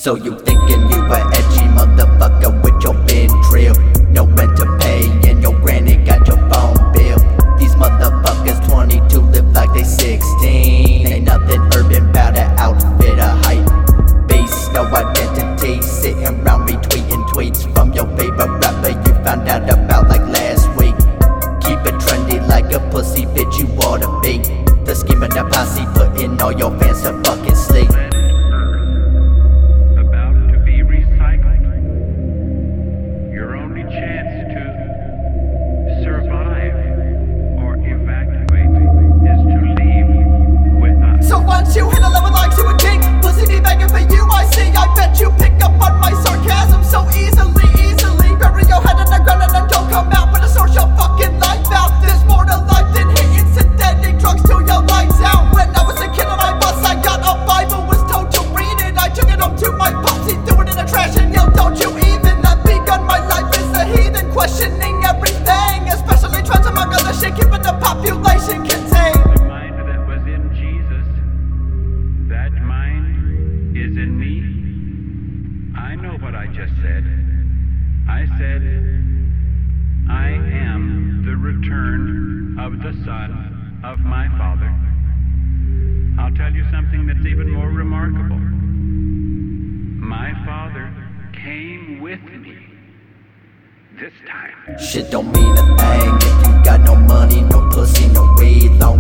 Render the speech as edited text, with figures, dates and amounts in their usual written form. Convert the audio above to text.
So you thinking you a edgy motherfucker with your bin drill? No rent to pay and your granny got your phone bill. These motherfuckers 22 live like they 16. Ain't nothing urban bout an outfit, a hype beast, no identity. Sitting round me tweeting tweets from your favorite rapper you found out about like last week. Keep it trendy like a pussy bitch you ought to be. The scheme of the posse putting all your fans to fucking sleep. You hit 11 likes, you a king. Pussy be begging for you, I see. I bet you pick up on my sarcasm so easily. Bury your head in the ground and then don't come out. But sort your fucking life out. There's more to life than hitting synthetic drugs till your lights out. When I was a kid on my bus, I got a Bible, was told to read it. I took it home to my pops, he threw it in the trash and yelled, don't you even have begun. My life is a heathen, questioning everything, especially trends among other shit, keeping the population contained. I know what I just said. I said, I am the return of the Son of my Father. I'll tell you something that's even more remarkable. My Father came with me this time. Shit don't mean a thing if you got no money, no pussy, no weed. Long